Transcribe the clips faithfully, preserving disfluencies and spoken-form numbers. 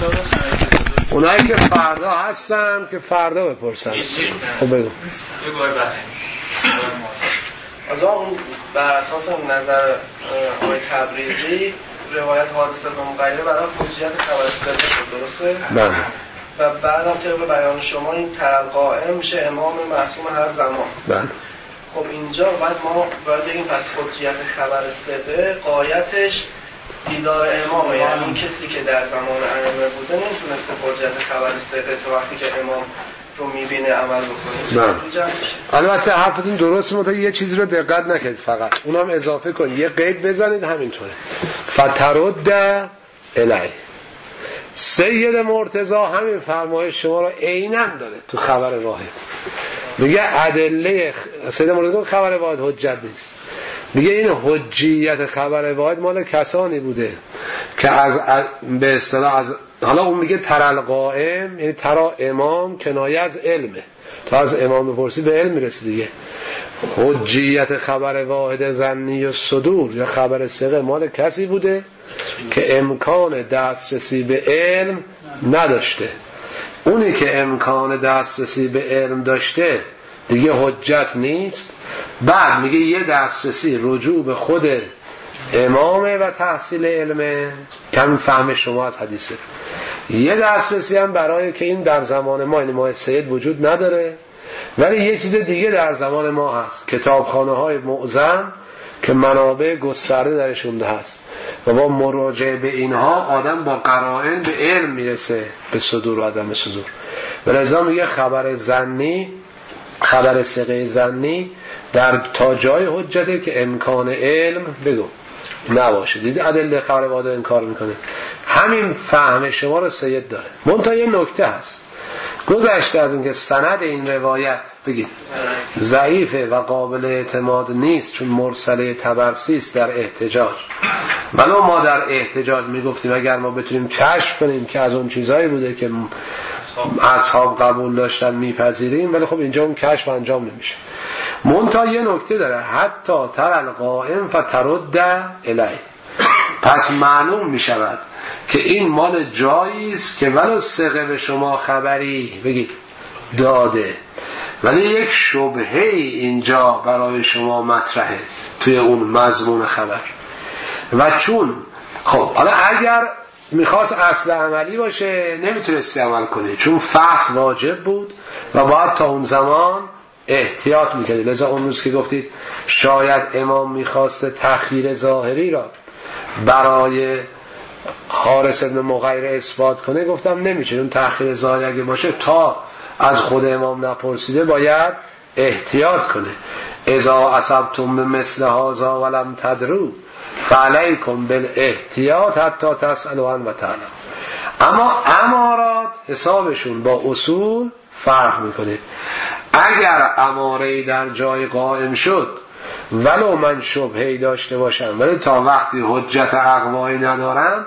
اونایی که فردا هستن که فردا بپرسن. خب بگو. از اون بر اساس نظر آقای تبریزی روایت حادثه و مغیره برای حجیت خبر صدق درسته؟ بله. و بعدم که به بیان شما این ترل قائم میشه امام معصوم هر زمان. بله. خب اینجا بعد ما باید بگیم پس حجیت خبر صدق قایتش دیدار امامه، یعنی این کسی که در زمان ائمه بوده نمیتونسته حجیت خبر صدق تا وقتی که امام رو میبینه عمل بکنه. البته حرفتون درسته، منتها یه چیزی رو دقت نکنید، فقط اونم اضافه کنید، یه قید بزنید همینطوره. فترد الی. سید مرتضی همین فرمایش شما رو عیناً داره تو خبر واحد. میگه ادله سید مرتضی خبر واحد حجت نیست. میگه این حجیت خبر واحد مال کسانی بوده که از به اصطلاح از حالا اون میگه ترل قائم، یعنی ترا امام کنایه از علمه، تا از امام بپرسی به علم میرسی دیگه. حجیت خبر واحد ظنی و صدور یا خبر ثقه مال کسی بوده که امکان دسترسی به علم نداشته. اونی که امکان دسترسی به علم داشته دیگه حجت نیست. بعد میگه یه دسترسی رجوع به خود امامه و تحصیل علمه، کم فهم شما از حدیثه. یه دسترسی هم برای که این در زمان ما، یعنی ما سید وجود نداره، ولی یه چیز دیگه در زمان ما هست، کتابخانه های معظم که منابع گسترده درشون هست و با مراجعه به اینها آدم با قرائن به علم میرسه، به صدور و عدم صدور. ولذا میگه خبر ظنی، خبر ثقه ظنی در تا جای حجته که امکان علم بگو نباشه. دید ادله خبر واحد انکار میکنه. همین فهم شما رو سید داره. منتها یه نکته هست، گذشته از اینکه سند این روایت بگید ضعیفه و قابل اعتماد نیست چون مرسله طبرسی است در احتجاج، ولو ما در احتجاج میگفتیم اگر ما بتونیم کشف کنیم که از اون چیزایی بوده که اصحاب قبول داشتن میپذیریم، ولی خب اینجا اون کشف انجام نمیشه. منتها یه نکته داره، حتی ترل قائم فترد الی، پس معلوم میشود که این مال جایی است که ولو ثقه به شما خبری بگید داده، ولی یک شبهه اینجا برای شما مطرحه توی اون مضمون خبر. و چون خب حالا اگر میخواست اصل عملی باشه نمیتونستی عمل کنی، چون فحص واجب بود و باید تا اون زمان احتیاط میکردی. لذا اون روز که گفتید شاید امام میخواست تأخیر ظاهری را برای حارث ابن مغیره اثبات کنه، گفتم نمیشه، اون تأخیر ظاهری اگه باشه تا از خود امام نپرسیده باید احتیاط کنه. اذا اصبتم بمثل هذا ولم تدروا فعلیکم بالاحتیاط حتی تسألوا عنه و تعلموا. اما امارات حسابشون با اصول فرق میکنه. اگر اماره در جای قائم شد ولو من شبهه‌ای داشته باشم ولی تا وقتی حجت اقوایی ندارم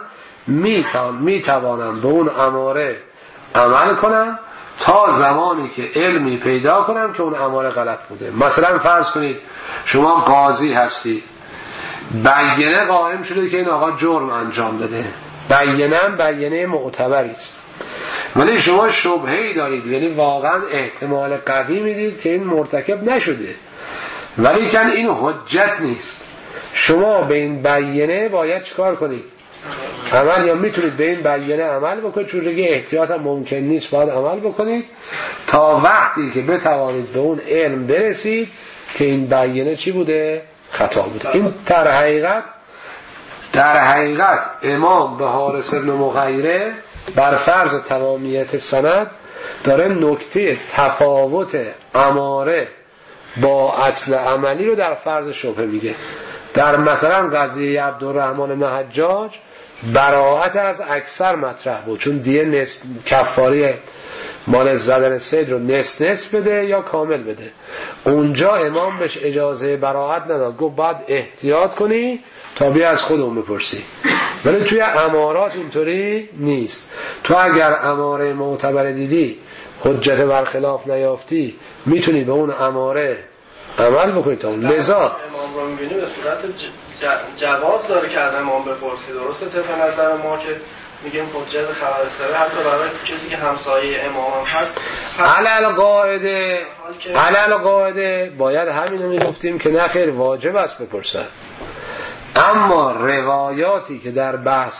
میتوانم به اون اماره عمل کنم تا زمانی که علمی پیدا کنم که اون اماره غلط بوده. مثلا فرض کنید شما قاضی هستید، بیانه قائم شده که این آقا جرم انجام داده، بیانه هم بیانه معتبری است، ولی شما شبهه‌ای دارید، یعنی واقعا احتمال قوی میدید که این مرتکب نشده، ولی کن این حجت نیست. شما به این بیانه باید چیکار کنید؟ عمل، یا میتونید به این بیانه عمل بکنید، چون دیگه احتیاط هم ممکن نیست، باید عمل بکنید تا وقتی که بتوانید به اون علم برسید که این بیانه چی بوده؟ خطا بوده. این در حقیقت در حقیقت امام به حارث ابن مغیره بر فرض تمامیت سند داره نکته تفاوت اماره با اصل عملی رو در فرض شبهه میگه. در مثلا قضیه عبدالرحمن بن حجاج براءت از اکثر مطرح بود، چون دیه نصف کفاری مال زدن سید رو نصف نصف بده یا کامل بده. اونجا امام بهش اجازه براءت نداد، گفت باید احتیاط کنی تا بیا از خودمون بپرسی. ولی توی امارات اینطوری نیست. تو اگر اماره معتبر دیدی حجت برخلاف نیافتی میتونی به اون اماره عمل بکنی تا اون. لذا امام رو میبینی به صورت جواز داره که از امام بپرسی، درسته؟ طبق نظر ما که میگیم حجت خبر ثقه حتی برای کسی که همسایه امام هم هست. علل قاعده علل قاعده باید همینو میگفتیم که نه خیر واجب است بپرسن. اما روایاتی که در بحث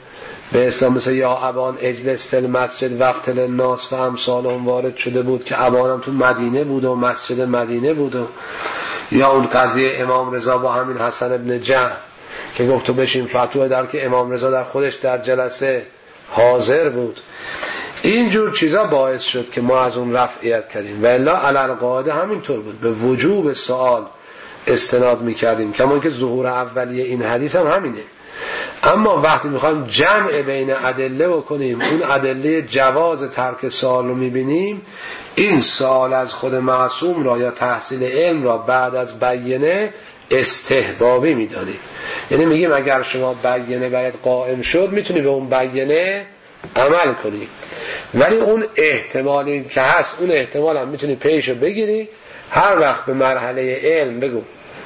به اسلام مثل یا ابان اجلس فی المسجد وقت للناس و امثالهم وارد شده بود که ابان هم تو مدینه بود و مسجد مدینه بود و یا اون قضیه امام رضا با همین حسن ابن جعفر که گفت تو بشین فتوا در که امام رضا در خودش در جلسه حاضر بود، اینجور چیزا باعث شد که ما از اون رفعیت کردیم. و الا علل قاعده همینطور بود، به وجوب سوال استناد میکردیم، کما که ظهور اولیه این حدیث هم همینه. اما وقتی میخوایم جمع بین ادله بکنیم، اون ادله جواز ترک سوال رو میبینیم، این سوال از خود معصوم را یا تحصیل علم را بعد از بیانه استحبابی میدانیم. یعنی میگیم اگر شما بیانه باید قائم شد میتونی به اون بیانه عمل کنی، ولی اون احتمالی که هست اون احتمال هم میتونی پیشو بگیری، هر وقت به مرحله علم بگو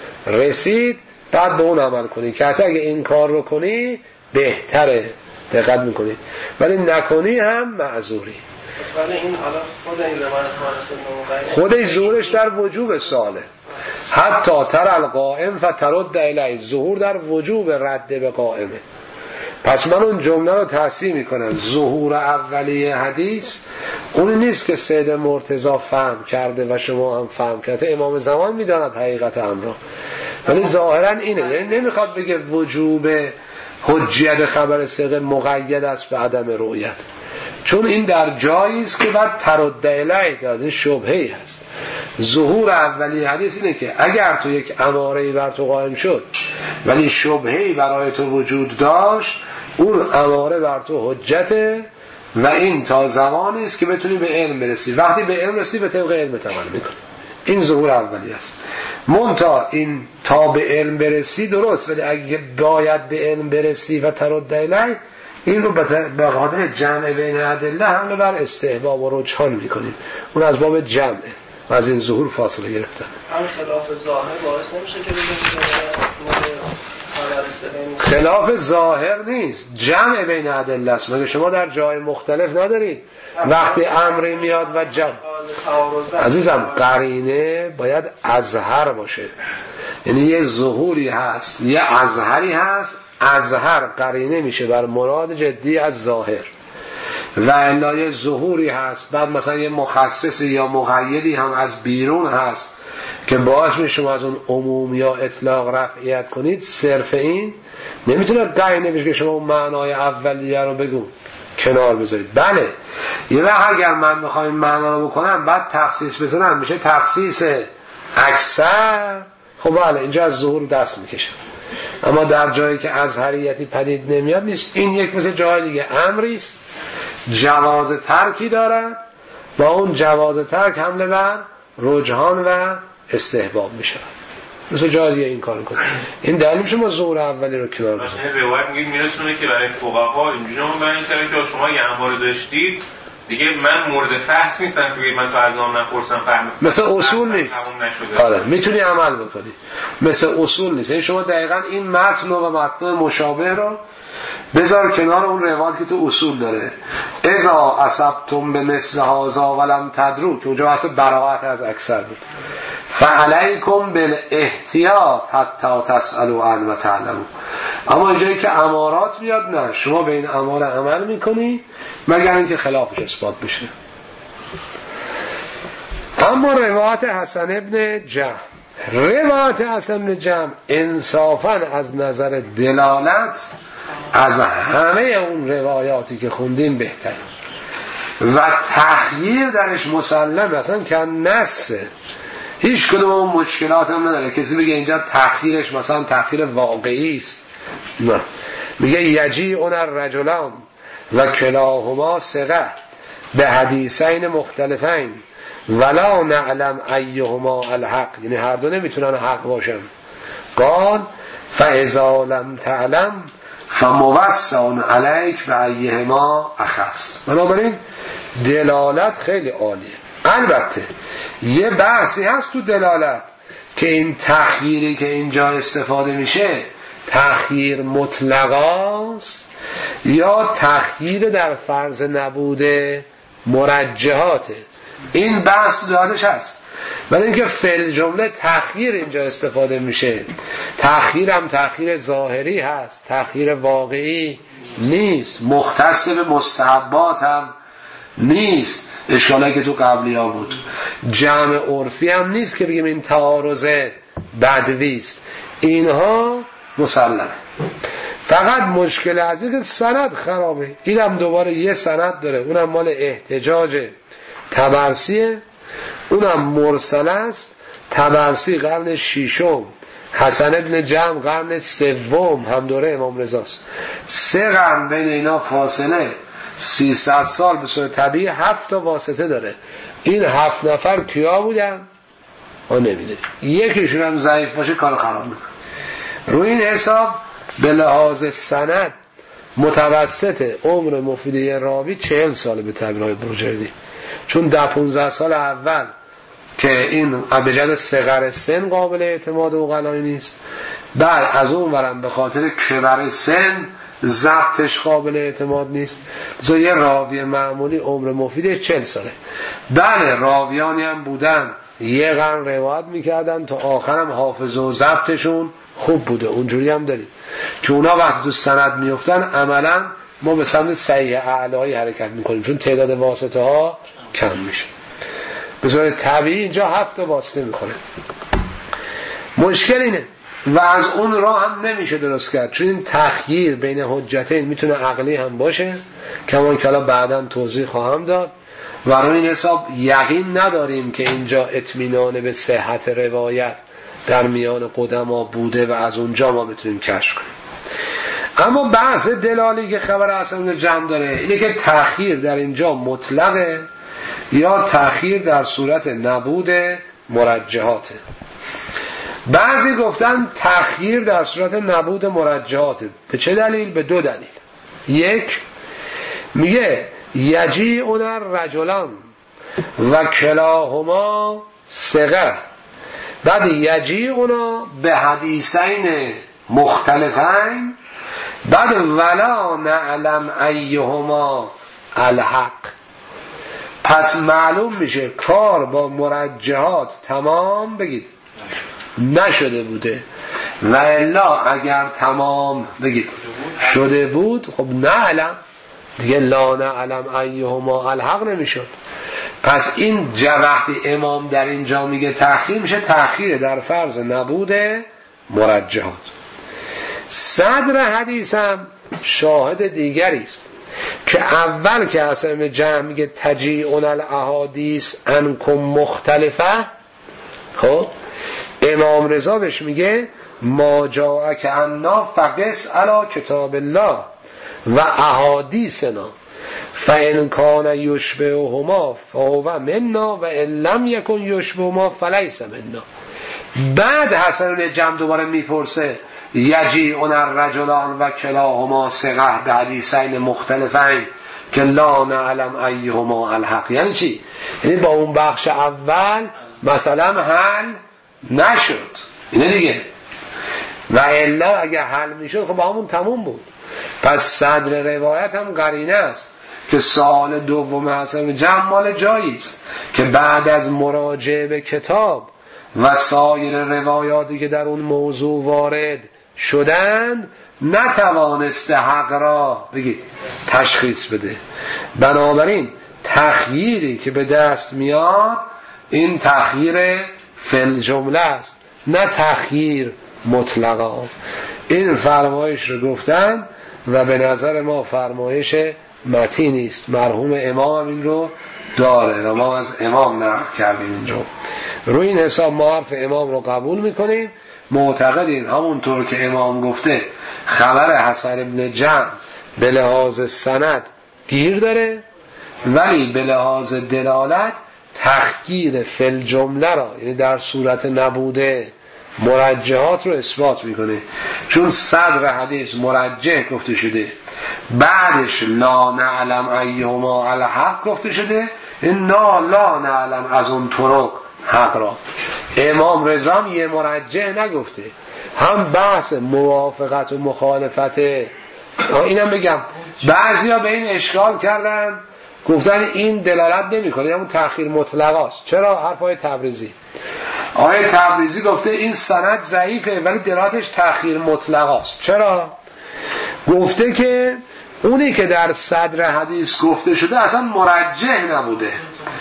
رسید بعد به اون عمل کنی که حتی اگه این کار رو کنی بهتره، دقت میکنی، ولی نکنی هم معذوری. ولی این حالا خود این روایت خودش ظهورش در وجوب ساله، حتی تر القائم فترد الیه، ظهور در وجوب رد به قائمه. پس من اون جمله رو تصحیح میکنم، ظهور اولیه حدیث اون نیست که سید مرتضی فهم کرده و شما هم فهم کرده، امام زمان میداند حقیقت امر، ولی ظاهرا اینه، یعنی نمیخواد بگه وجوب حجیت خبر ثقه مقید است به عدم رؤیت، چون این در جایی است که بعد ترد الیه داده شبهه‌ای هست. ظهور اولی حدیث اینه که اگر تو یک اماره‌ای بر تو قائم شد ولی شبهه‌ای برای تو وجود داشت، اون اماره بر تو حجته و این تا زمانی است که بتونی به علم برسی. وقتی به علم رسی به طبق علم عمل میکنی، این ظهور اولی است. منتها این تا به علم برسی درست، ولی اگه باید به علم برسی و ترد الیه، این رو به خاطر جمع بین ادله حمله بر استحباب و رجحان میکنیم، اون از باب جمعه و از این ظهور فاصله گرفتن. هم خلاف ظاهر باعث نمیشه که بگیم خلاف ظاهر نیست، جمع بین ادله است. مگه شما در جای مختلف ندارید وقتی امری میاد و جمع؟ عزیزم قرینه باید اظهر باشه، یعنی یه ظهوری هست یه اظهری هست، اظهر قرینه میشه بر مراد جدی از ظاهر، و الا یه ظهوری هست بعد مثلا یه مخصصی یا مقیدی هم از بیرون هست که باعث میشه شما از اون عموم یا اطلاق رفعیت کنید. صرف این نمیتونه قرینه بشه که شما اون معنای اولیه رو بگو کنار بذارید. بله یه وقت اگر من بخوایم معنا رو بکنم بعد تخصیص بزنم میشه تخصیص اکثر، خب بله اینجا از ظهور دست میکشه. اما در جایی که ازهریتی پدید نمیاد نیست. این یک مثل جای دیگه امریست جواز ترکی دارد و اون جواز ترک حمله بر رجحان و استحباب میشه، مثل جای دیگه این کارو کنه. این دلیل میشه ما ظهور اولی رو کنار بزنیم. مثلا روایت میگه میرسونه که برای فقها اینجوری ما بیان کردیم که شما یه امر داشتید دیگه من مورد فحص نیستم که من تو از آن نپرسم فهم، مثل اصول نیست. آره میتونی عمل بکنی، مثل اصول نیست. یعنی شما دقیقاً این متن و متن مشابه رو بذار کنار اون روایت که تو اصول داره، اذا اصبتم به مثل هذا ولم تدروا، که اونجا واسه براءت از اکثر بود، فعلیکم بالاحتیاط حتی تسألوا عن و تعلموا. اما اینجایی که امارات میاد نه، شما به این اماره عمل میکنی مگر اینکه خلافش اثبات بشه. اما روایت حسن ابن جعفر، روایت حسن ابن جعفر انصافا از نظر دلالت از همه اون روایاتی که خوندیم بهتره و تخییر درش مسلم اصلا که نسه، هیچ کدوم اون مشکلات هم نداره. کسی بگه اینجا تخییرش مثلا تخییر واقعی است، نه، میگه یجیعون الرجلان و کلاهما ثقه به حدیثین مختلفین ولا نعلم ایهما الحق، یعنی هر دو نمیتونن حق باشن. قال فاذا لم تعلم فموسع علیک به ایهما اخذت. بنابراین دلالت خیلی عالیه. البته یه بحثی هست تو دلالت که این تخییری که اینجا استفاده میشه تخییر مطلقاست یا تخییر در فرض نبود مرجحاته. این بحث تو دادش هست. ولی اینکه فعل جمله تخییر اینجا استفاده میشه، تخییر هم تخییر ظاهری هست، تخییر واقعی نیست، مختص به مستحبات هم نیست، اشکالی که تو قبلی ها بود. جمع عرفی هم نیست که بگیم این تعارض بدویست، اینها مسلمه. فقط مشکل از این که سند خرابه. این هم دوباره یه سند داره، اونم مال احتجاج طبرسیه، اونم مرسل است. طبرسی قرن ششم، حسن ابن جمع قرن سوم، هم دوره امام رضاست. سه قرن بین اینا فاصله، سیصد سال به صورت طبیعی هفت تا واسطه داره. این هفت نفر کیا بودن؟ ما نمیدونیم. یکیشون هم ضعیف باشه کار خراب میکنه. روی این حساب به لحاظ سند متوسط عمر مفیدی راوی چهل ساله به تعبیرهای بروجردی، چون ده پونزده سال اول که این ابجد صغر سن قابل اعتماد و غلایی نیست، بعد از اون ورم به خاطر کبر سن ضبطش قابل اعتماد نیست. زو یه راوی معمولی عمر مفیدش چهل ساله. بله راویانی هم بودن یه قرن روایت میکردن تا آخرم حافظ و ضبطشون خوب بوده، اونجوری هم داریم که اونا وقتی تو سند میفتن عملا ما به سمت صحیح اعلایی حرکت میکنیم، چون تعداد واسطه ها کم میشه. به صورت طبیعی اینجا هفت واسطه میکنه. مشکل اینه و از اون راه هم نمیشه درست کرد، چون این تخییر بین حجتین میتونه عقلی هم باشه، کمان که الان بعداً توضیح خواهم داد. و روی این حساب یقین نداریم که اینجا اطمینان به صحت روایت در میان قدما بوده و از اونجا ما بتونیم کشف کنیم. اما بحث دلالی که خبر اصلا جمع داره اینه که تأخیر در اینجا مطلقه یا تأخیر در صورت نبود مرجحاته. بعضی گفتن تأخیر در صورت نبود مرجحاته. به چه دلیل؟ به دو دلیل. یک، میگه یجیعون الرجلان و کلاهما ثقه، بعد یجیعون به حدیثین مختلفین، بعد ولا نعلم ایهما الحق. پس معلوم میشه کار با مرجحات تمام بگید نشده بوده، و الا اگر تمام بگید شده بود خب نعلم دیگه، لا نعلم ایهما الحق نمیشد. پس این جا وقتی امام در اینجا میگه تأخیر، میشه تأخیر در فرض نبود مرجحات. صدر حدیث هم شاهد دیگری است که اول که اصلا جمع میگه تجیعون الاحادیث انکم مختلفه، خب امام رضا بهش میگه ما جاءک عنا فقس علی کتاب الله و احادیثنا فان کان یشبههما فهو منا و ان لم یکن یشبههما فلیس منا. بعد حسن بن جمع دوباره میپرسه یجیعون الرجلان و کلاهما ثقه به حدیثین مختلفین که لا نعلم ایهما الحق. یعنی چی؟ یعنی با اون بخش اول مثلا حل نشد، اینه دیگه، و الا اگه حل میشد خب با همون تموم بود. پس صدر روایت هم قرینه است که سال دوم حسن جمع مال جایی است که بعد از مراجعه به کتاب و سایر روایاتی که در اون موضوع وارد شدند نتوانسته حق را بگید تشخیص بده. بنابراین تخییری که به دست میاد این تخییر فل جمله است، نه تخییر مطلقا. این فرمایش رو گفتن و به نظر ما فرمایش متینی است. مرحوم امام این رو داره و ما از امام نقل کردیم اینجا. روی این حساب ما حرف امام رو قبول میکنیم، معتقدیم همونطور که امام گفته خبر حسن ابن جمع به لحاظ سند گیر داره، ولی به لحاظ دلالت تخییر فل جمله را، یعنی در صورت نبوده مرجحات رو اثبات میکنه. چون صدر حدیث مرجح گفته شده، بعدش لا نعلم ایهما الحق گفته شده، انا لا نعلم از اون طرق حق را. امام رضا یه مرجح نگفته، هم بحث موافقت و مخالفت اینم بگم بعضیا به این اشکال کردن، گفتن این دلالت نمیکنه، همون تأخیر مطلقاست. چرا؟ حرفای تبریزی. آیه تبریزی گفته این سند ضعیفه ولی دلالتش تأخیر مطلقاست. چرا؟ گفته که اونی که در صدر حدیث گفته شده اصلا مرجح نبوده،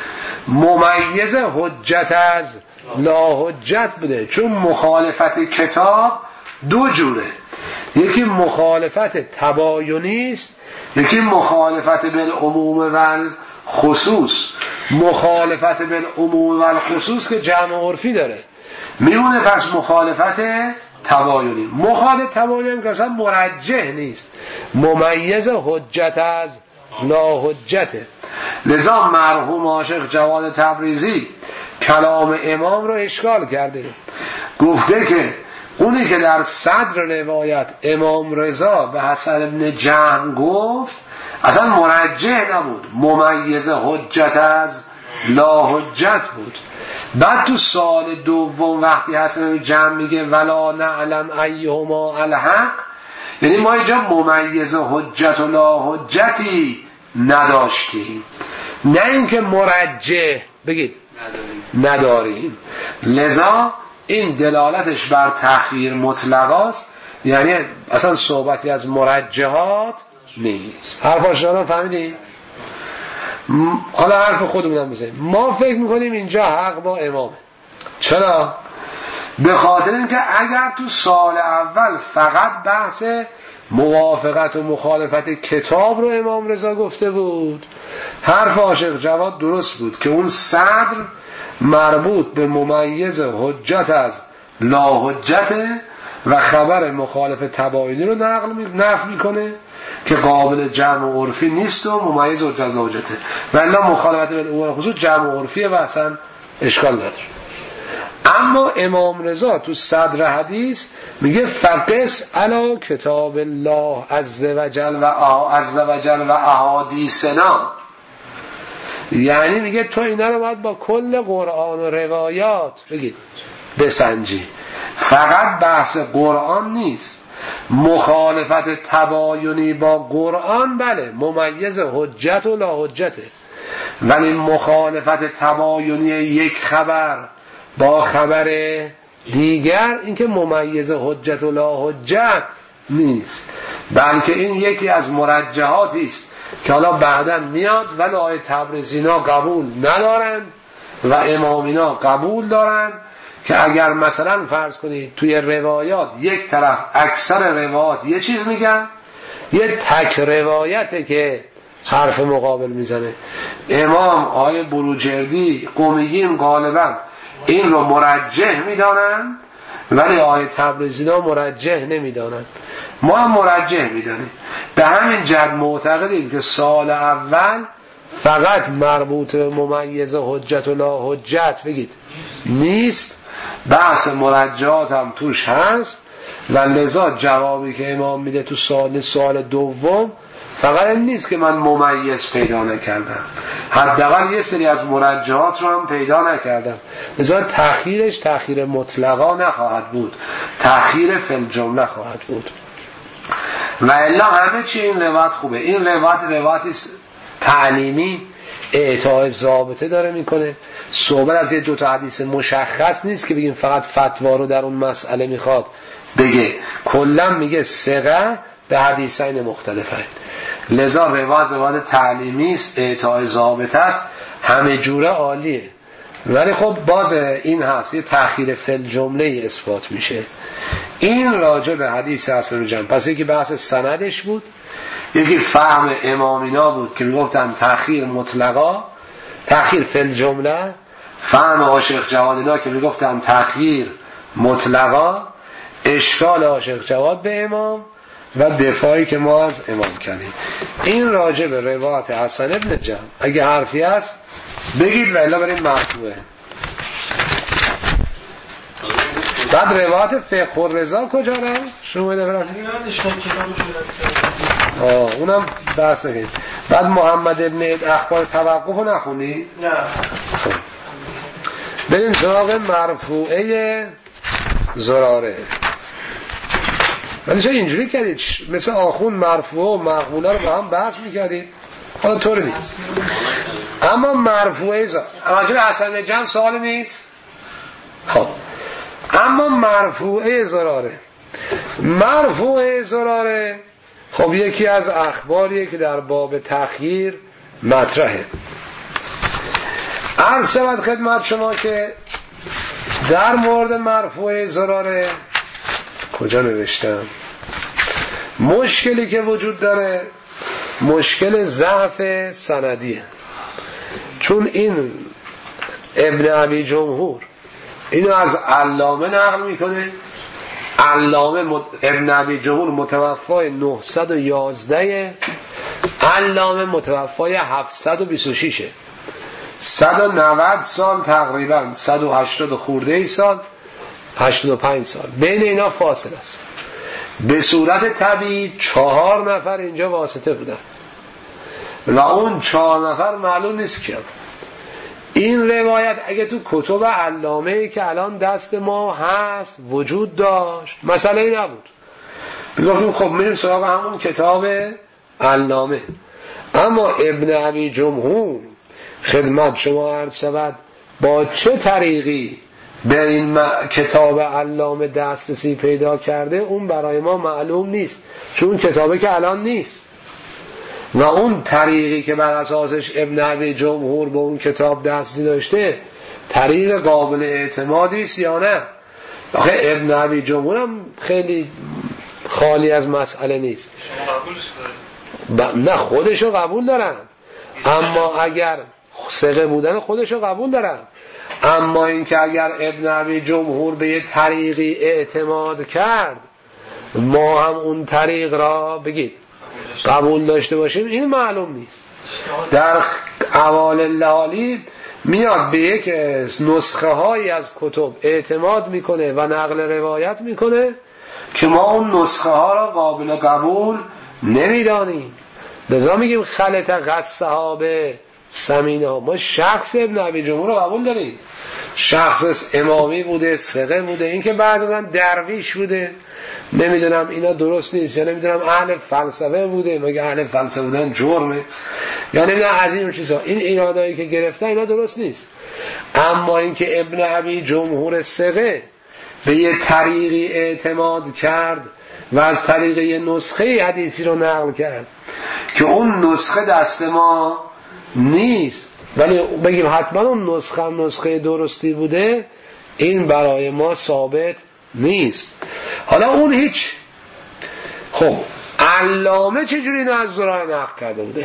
ممیز حجت از لا حجت بوده. چون مخالفت کتاب دو جوره، یکی مخالفت تباینی است، یکی مخالفت بالعموم و خصوص. مخالفت بالعموم و خصوص که جمع عرفی داره میمونه، پس مخالفت تباینی. مخالفت تباینی هم که اصلا مرجح نیست، ممیز حجت از لا حجته. لذا مرحوم عاشق جواد تبریزی کلام امام رو اشکال کرده، گفته که اونی که در صدر روایت امام رضا به حسن ابن جهم گفت اصلا مرجح نبود، ممیز حجت از لا حجت بود. بعد تو سال دوم وقتی حسن ابن جهم میگه ولا نعلم ایهما الحق، یعنی ما اینجا ممیز حجت و لا حجتی نداشتیم، نه اینکه مرجح بگید نداریم. لذا این دلالتش بر تأخیر مطلقاست، یعنی اصلا صحبتی از مرجحات نیست. حرفاش دادم فهمیدیم؟ حالا حرف خودمونم بزنیم. ما فکر میکنیم اینجا حق با امامه. چرا؟ به خاطر اینکه اگر تو سال اول فقط بحث موافقت و مخالفت کتاب رو امام رضا گفته بود، حرف عاشق جواد درست بود که اون صدر مربوط به ممیز حجت از لا حجته و خبر مخالف تباینی رو نقل می... نفی میکنه که قابل جمع عرفی نیست و ممیز حجت لا حجته، ولی مخالفت بالعموم خصوص جمع عرفیه و اصلا اشکال نداره. اما امام رضا تو صدر حدیث میگه فقس علی کتاب الله عز وجل و عز وجل و احادیثنا، یعنی میگه تو اینا رو باید با کل قرآن و روایات بگید بسنجی. فقط بحث قرآن نیست، مخالفت تباینی با قرآن بله ممیز حجت و لا حجته، ولی مخالفت تباینی یک خبر با خبر دیگر این که ممیز حجت و لا حجت نیست، بلکه این یکی از مرجحاتی است که حالا بعداً میاد ولی آیه تبریزینا قبول ندارند و امامینا قبول دارند که اگر مثلا فرض کنید توی روایات یک طرف اکثر روایات یه چیز میگن، یه تک روایته که حرف مقابل میزنه. امام آیه بروجردی قمیین غالبا این رو مرجح میدانن ولی آیه تبریزینا مرجح نمیدانن، ما هم مرجح میدانیم. به همین جد معتقدیم که سال اول فقط مربوط به ممیز حجت و لا حجت بگید نیست، بحث مرجحات هم توش هست و لذا جوابی که امام میده تو سال سال دوم فقط نیست که من ممیز پیدا نکردم، حداقل یه سری از مرجحات رو هم پیدا نکردم. لذا تأخیرش تأخیر مطلقا نخواهد بود، تأخیر فی الجمله خواهد بود. و الا همه چی این روایت خوبه. این روایت روایتی تعلیمی اعطای ضابطه داره میکنه، صحبت از یه دوتا حدیث مشخص نیست که بگیم فقط فتوا رو در اون مسئله میخواد بگه، کلا میگه ثقه به حدیثین مختلفه. لذا روایت روایت تعلیمی است، اعطای ضابطه است، همه جوره عالیه. ولی خب باز این هست یه تأخیر فی الجمله اثبات میشه. این راجع به حدیث حسن جمع. پس یکی بحث سندش بود، یکی فهم امامینا بود که میگفتن تأخیر مطلقا، تأخیر فی الجمله، فهم عاشق جوادینا که میگفتن تأخیر مطلقا، اشکال عاشق جواد به امام و دفاعی که ما از امام کردیم. این راجع به روایت حسن ابن جمع. اگه حرفی هست بگید و الا بریم مطبوعه. بعد روایت فقه الرضا کجا رفت؟ شما دفعه آه اونم بحث نکنید. بعد محمد ابن اخبار توقف رو نخونی؟ نه. بریم سراغ مرفوعه زراره. ولی چرا اینجوری کردید؟ مثل آخون مرفوع و مقبوله رو با هم بحث میکردید، حالا طوری نیست. اما مرفوعه زراره راجع به حسن جمع سوال نیست. خب اما مرفوعه زراره مرفوعه زراره خب یکی از اخباریه که در باب تخییر مطرحه. عرض شود خدمت شما که در مورد مرفوعه زراره کجا نوشتم مشکلی که وجود داره مشکل ضعف سندیه، چون این ابن ابی جمهور اینو از علامه نقل میکنه. علامه مت... ابن ابی جمهور متوفای نهصد و یازده، علامه متوفای هفتصد و بیست و شش، صد و نود سال تقریبا، صد و هشتاد خورده ای سال، هشتاد و پنج سال بین اینا فاصله است. به صورت طبیعی چهار نفر اینجا واسطه بودن و اون چهار نفر معلوم نیست کیم. این روایت اگه تو کتب علامه که الان دست ما هست وجود داشت مسئله ای نبود، میگفتیم خب میریم سراغ همون کتاب علامه. اما ابن ابی جمهور خدمت شما عرض شود با چه طریقی به این کتاب علامه دسترسی پیدا کرده اون برای ما معلوم نیست، چون کتابه که الان نیست و اون طریقی که بر اساسش ابن ابی جمهور به اون کتاب دسترسی داشته طریق قابل اعتمادی است یا نه. آخه ابن ابی جمهور هم خیلی خالی از مسئله نیست. ب... نه خودشو قبول دارم، اما اگر ثقه بودن خودشو قبول دارم، اما اینکه اگر ابن ابی جمهور به یه طریقی اعتماد کرد ما هم اون طریق را بگید قبول داشته باشیم این معلوم نیست. در احوال لالی میاد به یک نسخه هایی از کتب اعتماد میکنه و نقل روایت میکنه که ما اون نسخه ها را قابل قبول نمیدانیم. لذا میگیم خلط قد صحابه سمینا. ما شخص ابن ابی جمهور رو قبول داریم، شخص امامی بوده، ثقه بوده. این که بعضا درویش بوده نمیدونم اینا درست نیست، یا نمیدونم اهل فلسفه بوده، مگه اهل فلسفه بودن جرمه، یا نمیدونم از این چیزا، این ایرادایی که گرفته اینا درست نیست. اما اینکه ابن ابی جمهور ثقه به یه طریقی اعتماد کرد و از طریق یه نسخه حدیثی رو نقل کرد که اون نسخه دست ما نیست، ولی بگیم حتما اون نسخه هم نسخه درستی بوده، این برای ما ثابت نیست. حالا اون هیچ. خب علامه چجوری اینو از زراره نقل کرده بوده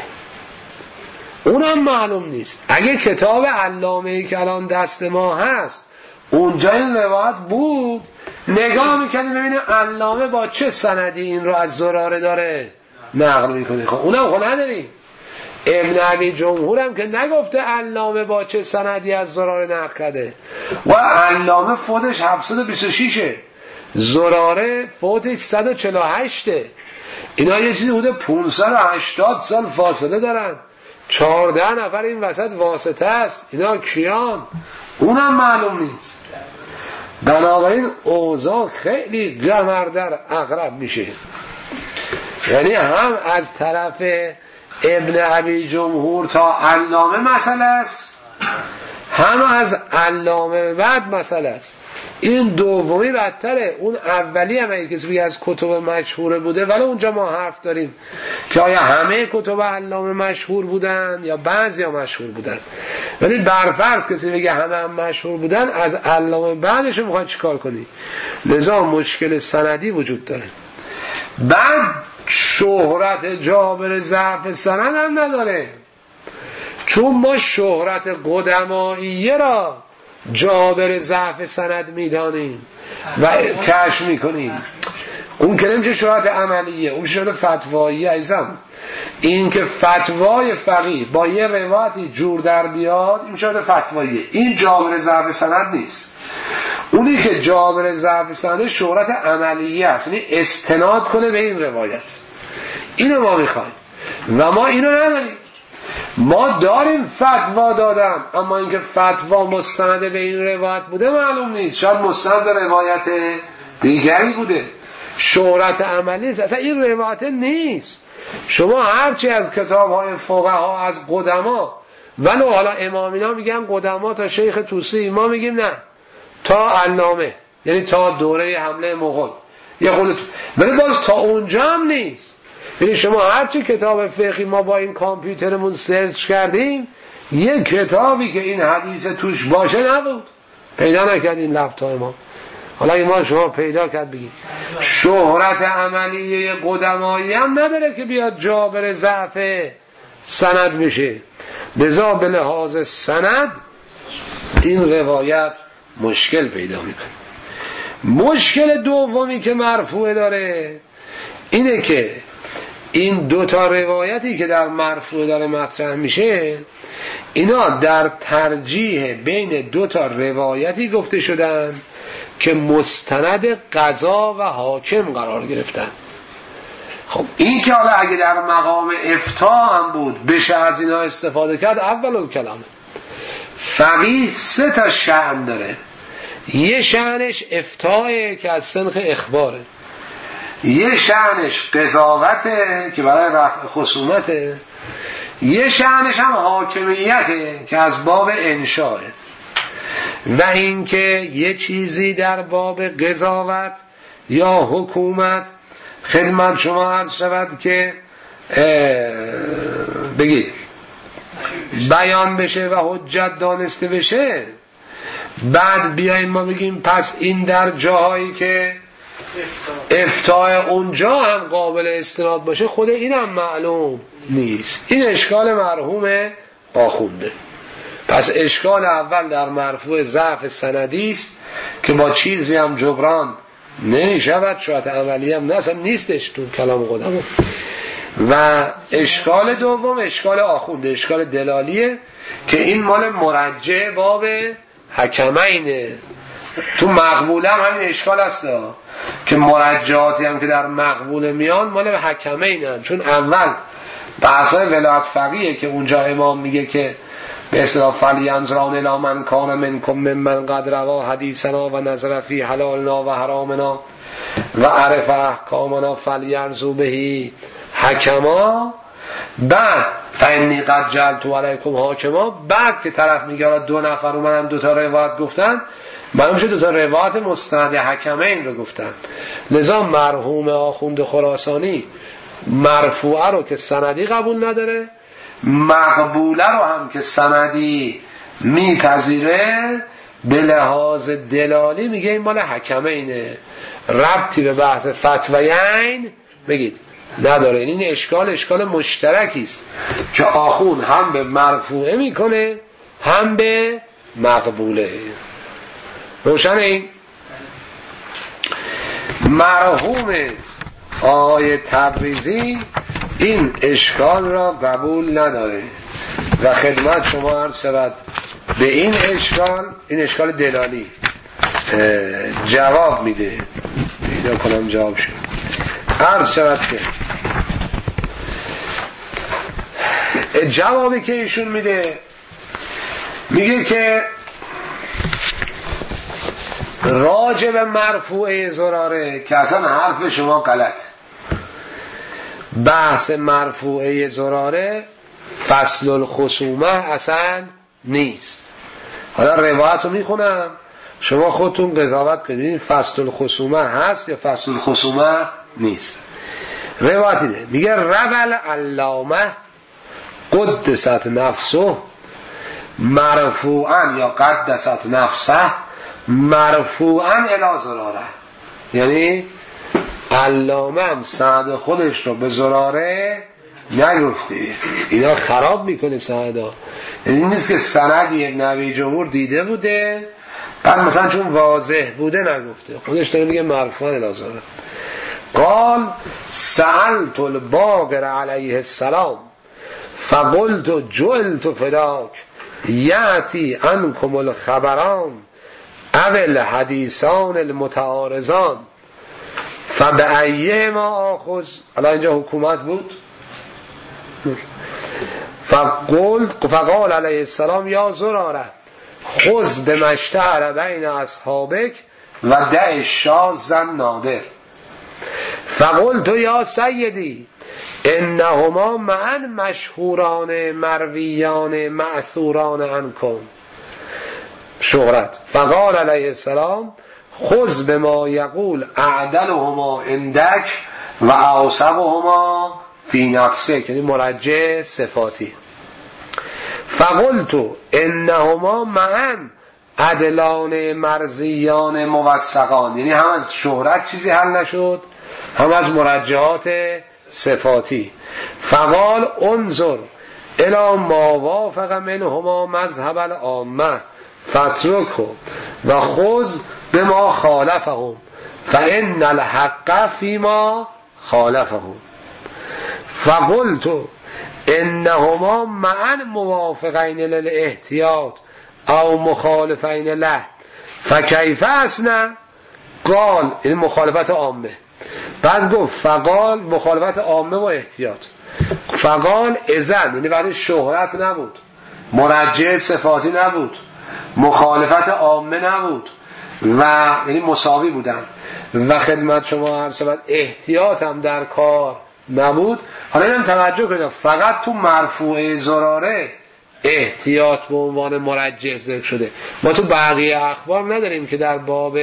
اونم معلوم نیست. اگه کتاب علامه‌ای که الان دست ما هست اونجا این روایت بود نگاه میکنیم ببینیم علامه با چه سندی این رو از زراره داره نقل میکنه. خب اونم خب نداریم. ابن ابی جمهور هم که نگفته علامه با چه سندی از زراره نقل کرده و علامه فوتش هفتصد و بیست و شش، زراره فوتش صد و چهل و هشت. اینا یه چیزی بوده پانصد و هشتاد سال فاصله دارن، چهارده نفر این وسط واسطه است. اینا کیان؟ اونم معلوم نیست. بنابراین اوضاع خیلی جمر در اقرب میشه، یعنی هم از طرف ابن ابی جمهور تا علامه مسئله است، هم از علامه بعد مسئله است. این دومی بدتره. اون اولی هم اگه کسی از کتب مشهوره بوده، ولی اونجا ما حرف داریم که آیا همه کتب علامه مشهور بودن یا بعضی ها مشهور بودن. ولی برفرض کسی بگه همه هم مشهور بودن، از علامه بعدش رو میخواد چیکار کنی؟ لذا مشکل سندی وجود داره. بعد شهرت جابر ضعف سند هم نداره، چون ما شهرت قدمائیه را جابر ضعف سند میدانیم و کشف میکنیم. اون که نمیشه شهرت عملیه، اون شهرت فتوایی. عزیزم این که فتوای فقیه با یه روایتی جور در بیاد این شهرت فتواییه، این جابر ضعف سند نیست. اونی که جابر ضعف سند شهرت عملیه است، یعنی استناد کنه به این روایت. اینو ما میخوایم و ما اینو نداریم. ما داریم فتوا دادم، اما اینکه فتوا مستند به این روایت بوده معلوم نیست. شاید مستند به روایت دیگری بوده. شهرت عملی است. اصلا این روایت نیست. شما هرچی از کتاب های فقها از قدما، ولو حالا امامینا میگن قدما تا شیخ طوسی، ما میگیم نه تا علامه، یعنی تا دوره حمله مغول یه خودت، ولی باز تا اونجا هم نیست. یعنی شما هرچی کتاب فقهی ما با این کامپیوترمون سرچ کردیم، یه کتابی که این حدیث توش باشه نبود، پیدا نکردیم لپتاپ ما. حالا این ما شما پیدا کرد بگید. شهرت عملیه قدمایی هم نداره که بیاد جابر ضعف سند بشه. لذا به لحاظ سند این روایت مشکل پیدا میکنه. مشکل دومی که مرفوع داره اینه که این دوتا روایتی که در مرفوع داره مطرح میشه، اینا در ترجیح بین دوتا روایتی گفته شدن که مستند قضا و حاکم قرار گرفتن. خب این که حالا اگه در مقام افتاء هم بود بشه از اینا استفاده کرد، اول کلامه. فقیه سه تا شأن داره. یه شأنش افتاءه که از سنخ اخباره، یه شأنش قضاوته که برای رفع خصومته، یه شأنش هم حاکمیته که از باب انشاءه. و اینکه یه چیزی در باب قضاوت یا حکومت خدمت شما عرض شود که بگید بیان بشه و حجت دانسته بشه، بعد بیاییم ما بگیم پس این در جاهایی که افتاء اونجا هم قابل استناد باشه، خود این هم معلوم نیست. این اشکال مرحوم آخونده. پس اشکال اول در مرفوع ضعف سندی است که با چیزی هم جبران نمی شود، شاید عملی هم نه، اصلا نیستش تو کلام قدما. و اشکال دوم اشکال آخونده، اشکال دلالیه که این مال مرجع باب حکمینه. تو مقبوله هم همین اشکال هست که مرجعاتی هم که در مقبوله میان مال حکمینن، چون اول بحثای ولایت فقیه که اونجا امام میگه که به اصطلاح فلینظران الی من کان منکم ممن قد روا حدیثنا و نظر فی حلالنا و حرامنا و عرف احکامنا فلیرزو بهی حکما. بعد فانی قد جعلت علیکم حاکما، بعد که طرف میگه دو نفر اومدن دو تا روایت گفتن، معلوم شد دو تا روایت مستند حکمین رو گفتن. لذا مرحوم آخوند خراسانی مرفوعه رو که سندی قبول نداره، مقبوله رو هم که سندی میپذیره، به لحاظ دلالی میگه این مال حکمینه، ربطی به بحث فتویین بگید نداره. این اشکال اشکال مشترکی است که آخون هم به مرفوعه میکنه هم به مقبوله. روشن این؟ مرحوم آقای تبریزی این اشکال را قبول نداره و خدمت شما عرض شود به این اشکال، این اشکال دلالی جواب میده. پیدا کنم جواب شد. عرض شود که جوابی که ایشون میده میگه که راجب مرفوعه زراره که اصلا حرف شما غلط. بحث مرفوعه زراره فصل الخصومه اصلا نیست. حالا روایت رو میخونم شما خودتون قضاوت کنید فصل الخصومه هست یا فصل الخصومه نیست. روایتی ده میگه رول علامه قدست نفسه مرفوعا یا قدست نفسه مرفوعا الی زراره، یعنی علامه هم سند خودش رو به زراره نگفته. اینا خراب میکنه سندا. یعنی نیست که سند یک نبی جمهور دیده بوده بعد مثلا چون واضح بوده نگفته، خودش داره میگه مرفوعا الی زراره. قال سألت الباقر علیه السلام فقلت جعلت فداک یأتی عنکم الخبران اول حدیثان المتعارضان فبأیه ما آخذ. الان اینجا حکومت بود. فقلت فقال علیه السلام یا زراره خذ بمشتهر بین اصحابک و دع شاذ نادر. فقلت یا سیدی انهما معا مشهوران مرویان معثوران عنکم شهرت. فقال علیه السلام خذ بما یقول اعدلهما عندک و اوثقهما فی نفسک، یعنی مرجع صفاتی. فقلت انهما معا عدلان مرضیان موثقان، یعنی هم از شهرت چیزی حل نشد هم از مرجعات صفاتی. فقال انظر الی ما وافق منهما مذهب العامه فاترکه و خذ بما خالفهم فان الحق فيما خالفهم. فقلت انهما معا موافقین للاحتیاط او مخالفین له فکیف اصنع؟ قال این مخالفت عامه. بعد گفت فقال مخالفت عامه و احتیاط. فقال اذن، یعنی برای شهرت نبود، مرجع صفاتی نبود، مخالفت عامه نبود و یعنی مساوی بودن و خدمت شما عرض شود احتیاط هم در کار نبود. حالا اینم توجه کنید فقط تو مرفوع زراره احتیاط به عنوان مرجع ذکر شده. ما تو بقیه اخبار نداریم که در باب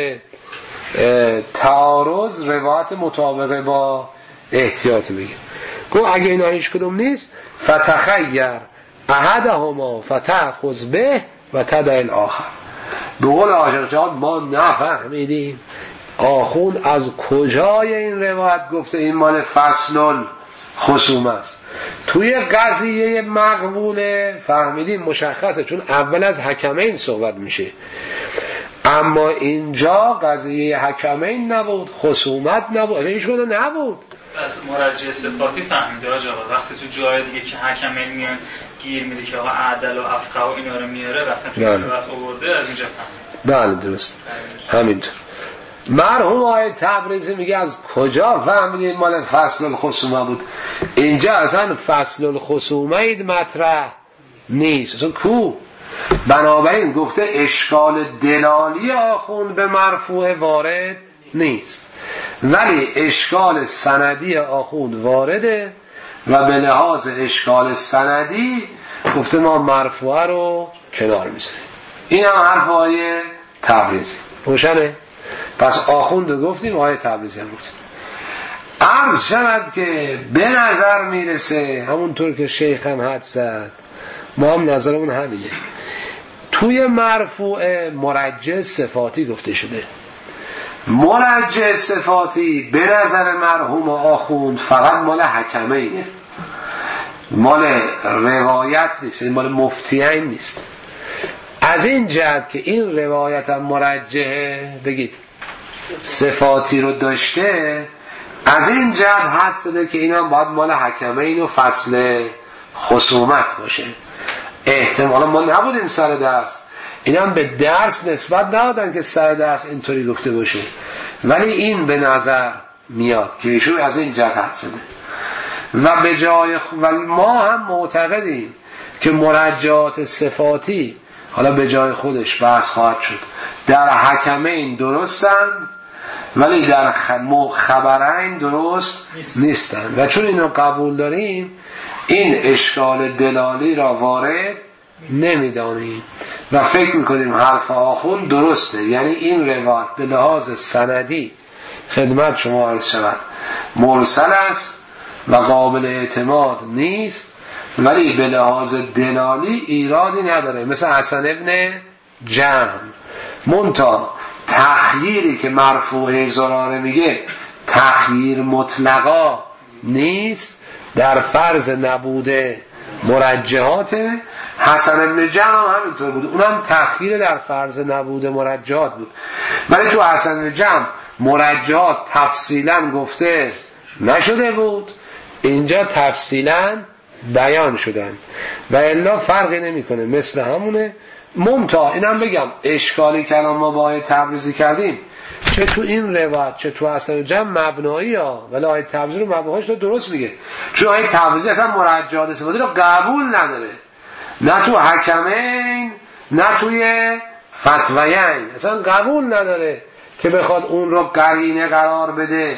تعارض روایت مطابقه با احتیاط بگیم. گو اگه اینا هیچ کدوم نیست فتخیر احدهما فتأخذ به و تدع الاخر. به قول عاشق جان ما نفهمیدیم آخوند از کجای این روایت گفته این مال فصل خصوم است. توی قضیه مقبوله فهمیدیم مشخصه چون اول از حکمین صحبت میشه، اما اینجا قضیه حکمین نبود، خصومت نبود، هیچ گونه نبود. از مرجع صفاتی فهمیده آجا وقتی تو جای دیگه که حکمین میان گیر میده که آقا عدل و افقه و اینا رو میاره وقتی تو روایت آورده از اینجا فهمید. بله درست همینطور. مرحوم آقای تبریزی میگه از کجا فهمیدین مال فصل الخصومه بود؟ اینجا اصلا فصل الخصومه اید مطرح نیست اصلا کو. بنابراین گفته اشکال دلالی آخوند به مرفوع وارد نیست، ولی اشکال سندی آخوند وارده و به لحاظ اشکال سندی گفته ما مرفوعه رو کنار میذاریم. این هم حرف آقای تبریزی روشنه. پس آخوند رو گفتیم آقای تبریزی هم گفتیم. عرض شود که به نظر میرسه همونطور که شیخ هم حد زد ما هم نظرمون همینه، توی مرفوع مرجع صفاتی گفته شده. مرجع صفاتی به نظر مرحوم آخوند فقط مال حکمینه، مال روایت نیست، مال مفتیین نیست. از این جهت که این روایت هم مرجعه بگید صفاتی رو داشته، از این جهت حد زده که اینا باید مال حکمین و فصل خصومت باشه. احتمالا ما نبودیم سر درس، اینا هم به درس نسبت ندادن که سر درس اینطوری گفته باشه، ولی این به نظر میاد که ایشون از این جهت حد زده. و به جای خ... و ما هم معتقدیم که مرجعات صفاتی حالا به جای خودش بحث خواهد شد در حکمین درستند ولی در خبرین درست نیستند و چون اینو قبول داریم این اشکال دلالی را وارد نمیدانیم و فکر میکنیم حرف آخوند درسته، یعنی این روایت به لحاظ سندی خدمت شما عرض شود مرسل است و قابل اعتماد نیست، ولی به لحاظ دلالی ایرادی نداره، مثل حسن ابن جهم. منتها تخییری که مرفوع زراره میگه تخییر مطلقا نیست، در فرض نبود مرجحات. حسن ابن جهم هم همینطور بود، اونم تخییر در فرض نبود مرجحات بود، ولی تو حسن ابن جهم مرجحات تفصیلا گفته نشده بود، اینجا تفصیلا بیان شدن و الا فرقی نمیکنه مثل همونه. منتها اینم بگم اشکالی که ما با آیه تبریزی کردیم چه تو این روایت چه تو اصل جمع مبنایی ها، ولی آیه تبریزی رو مبناهاش رو درست میگه، چون آیه تبریزی اصلا مرجعات صفاتی رو قبول نداره، نه تو حکمین نه توی فتویین اصلا قبول نداره که بخواد اون رو قرینه قرار بده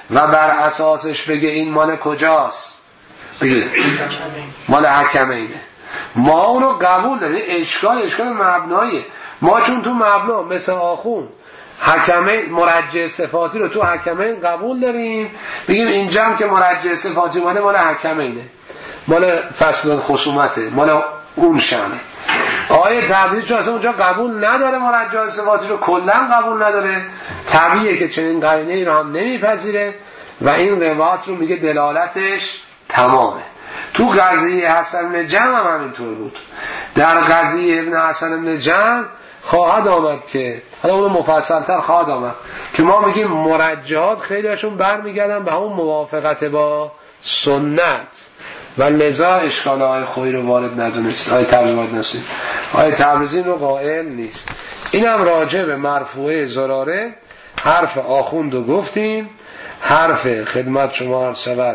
و بر اساسش بگه این مال کجاست؟ بگید مال حکمینه. ما اونو قبول داریم. اشکال اشکال مبناییه. ما چون تو مبنا مثل آخون حکمین مرجع صفاتی رو تو حکمین قبول داریم، بگیم اینجا هم که مرجع صفاتی ماله مال حکمینه، مال فصل خصومته، مال اون شأنه. آیه تبریز چون اصلا اونجا قبول نداره، مرجع صفاتی رو کلا قبول نداره، طبیعیه که چنین قرینه ای رو هم نمیپذیره و این روایت رو میگه دلالتش تمامه. تو قضیه حسن بن جمع هم همینطور بود. در قضیه ابن حسن بن جمع خواهد آمد که حالا اونو مفصلتر خواهد آمد که ما میگیم مرجحات خیلی هاشون برمیگردن به همون موافقت با سنت و لذا اشکال آیه خویی رو وارد ندونست، آیه تبریزی وارد نست، آیه تبریزی رو قائل نیست. اینم راجع به مرفوعه زراره حرف آخوند رو گفتیم. حرف خدمت شما عرض شود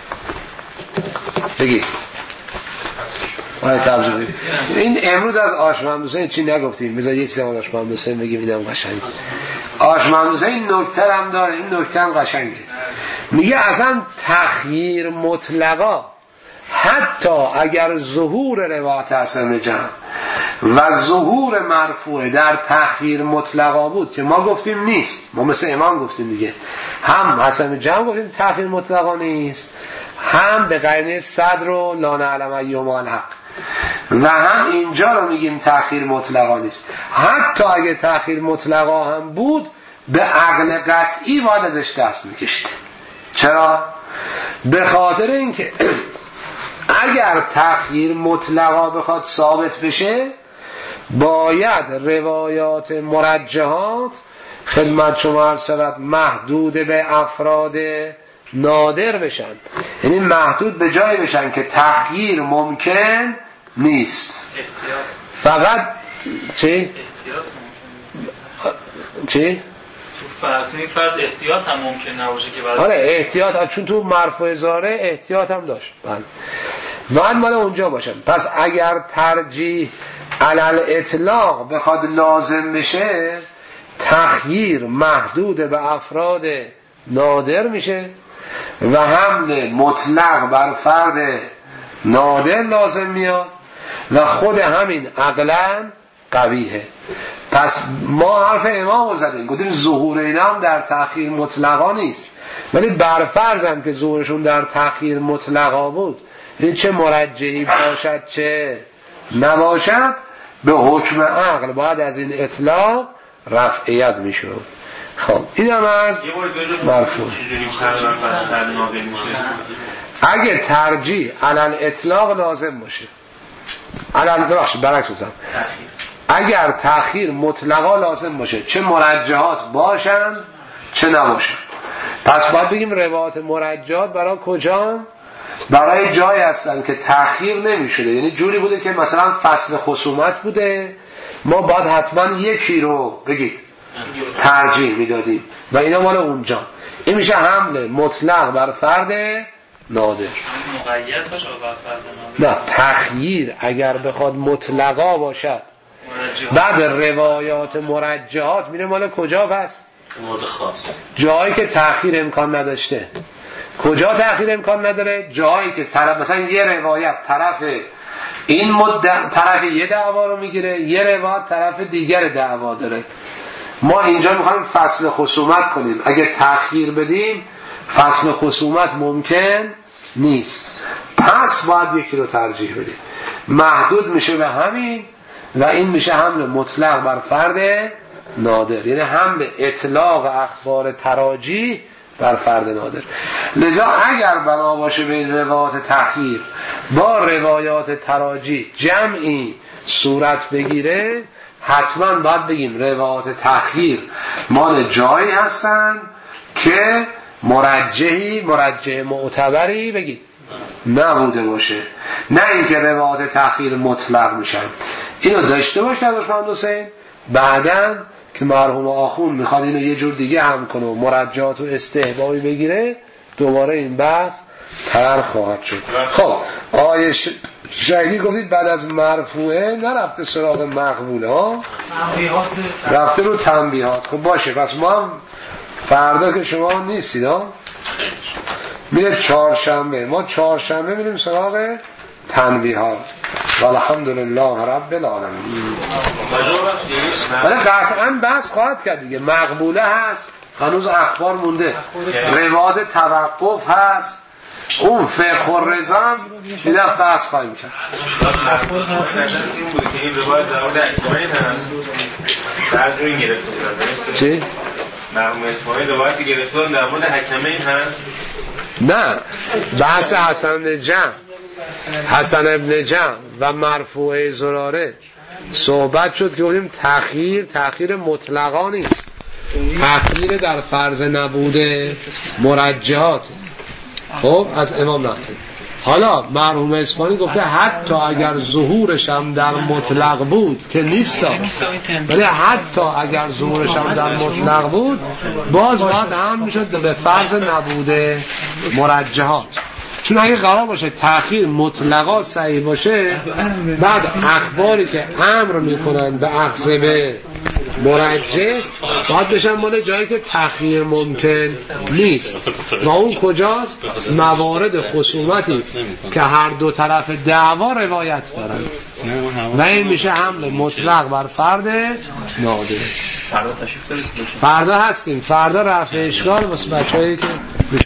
بگید آیه تبریزی بگید. این امروز از آشمهمد حسین چی نگفتیم، بذار یک چیزی از آشمهمد حسین بگیم، اینم قشنگه. آشمهمد حسین این نکته هم داره، این نکته هم قشنگه. میگه اصلا تخییر مطلقا حتی اگر ظهور روایت حسن بن جمع و ظهور مرفوعه در تخییر مطلقا بود که ما گفتیم نیست، ما مثل امام گفتیم دیگه، هم حسن بن جمع گفتیم تخییر مطلقا نیست، هم به قرینه صدر و لا نعلم ایهما الحق، و هم اینجا رو میگیم تخییر مطلقا نیست. حتی اگه تخییر مطلقا هم بود به عقل قطعی باید ازش دست میکشید. چرا؟ به خاطر اینکه اگر تخییر مطلقا بخواد ثابت بشه باید روایات مرجحات خدمت شما عرض شود محدود به افراد نادر بشن، یعنی محدود به جایی بشن که تخییر ممکن نیست. فقط چی؟ چی؟ فرض این فرض احتیاط هم ممکن نباشه که بعد آره احتیاط، چون تو مرفوع زاره احتیاط هم داشت بعد مال اونجا باشن. پس اگر ترجیح علل اطلاق بخواد لازم بشه تخییر محدود به افراد نادر میشه و حمل مطلق بر فرد نادر لازم میاد و خود همین عقلاً قبیحه. پس ما حرف امام رو زدیم، گفتیم ظهور اینا هم در تأخیر مطلقا نیست، ولی برفرض هم که ظهورشون در تأخیر مطلقا بود، یعنی چه مرجحی باشد چه نباشد به حکم عقل باید از این اطلاق رفعیت میشه. خب این هم از مرفوع. اگه ترجیح علل اطلاق لازم باشه، علل بخش برعکس بودم، اگر تأخیر مطلقا لازم باشه چه مرجحات باشن چه نباشن، پس باید بگیم روایات مرجحات برای کجا؟ برای جایی هستن که تأخیر نمیشده، یعنی جوری بوده که مثلا فصل خصومت بوده ما باید حتما یکی رو بگید ترجیح میدادیم و اینا مال اونجا. این میشه حمل مطلق بر فرد نادر. مقید باشه بر فرد نادر؟ نه، تخییر اگر بخواد مطلقا باشد بعد روایات مرجحات میره مال کجا؟ پس مورد خاص، جایی که تأخیر امکان نداشته. کجا تأخیر امکان نداره؟ جایی که طرف مثلا یه روایت طرف این مدت طرف یه دعوا رو میگیره، یه روایت طرف دیگر دعوا داره. ما اینجا میخوایم فصل خصومت کنیم، اگه تأخیر بدیم فصل خصومت ممکن نیست، پس باید یکی رو ترجیح بدیم. محدود میشه به همین و این میشه حمل مطلق بر فرد نادر، یعنی حمل اطلاق اخبار تراجی بر فرد نادر. لذا اگر بنا باشه بین روایات تأخیر با روایات تراجی جمعی صورت بگیره، حتما باید بگیم روایات تأخیر مال جایی هستن که مرجحی مرجح معتبری بگید نبوده باشه، نه اینکه روایات تأخیر مطلق میشن. اینو داشته باشه از محمد حسین، بعداً که مرحوم آخون میخواد اینو یه جور دیگه هم کنه و مرجحات و استحبابی بگیره، دوباره این بحث تر خواهد شد. خب آیه شهیدی گفتید بعد از مرفوعه نرفته سراغ مقبوله ها، رفته رو تنبیهات. خب باشه، پس ما هم فردا که شما نیستید ها میره چهارشنبه، ما چهارشنبه میریم سراغ تنبیهات. والحمدلله رب العالمین. ولی قطعا بحث خواهد کرد دیگه. مقبوله هست، هنوز اخبار مونده، روایات توقف هست، اون فقه الرضا هم دیگر بحث خواهیم کرد. این بوده که این روایت در مورد اکبرین هست در جوی گرفته بود. چی؟ مرحوم اسماعیل روایتی گرفته در مورد حکمین هست؟ نه، بحث حسن بن جمع حسن ابن جمع و مرفوع زراره صحبت شد که گفتیم تأخیر تأخیر مطلقا نیست، تأخیر در فرض نبوده مرجحات. خب از امام نقل. حالا مرحوم اصفهانی گفته حتی اگر ظهورش هم در مطلق بود که نیست، ولی حتی اگر ظهورش هم در مطلق بود باز باید هم میشد به فرض نبوده مرجحات. چون اگه قرار باشه تأخیر مطلقا صحیح باشه، بعد اخباری که امر میکنن به اخذ به مرجح باید بشن مال جایی که تأخیر ممکن نیست. و اون کجاست؟ موارد خصومتی که هر دو طرف دعوا روایت دارن و این میشه حمل مطلق بر فرد نادر. فردا تشریف دارید؟ فردا هستیم. فردا رفع اشکال واسه بچه‌ای که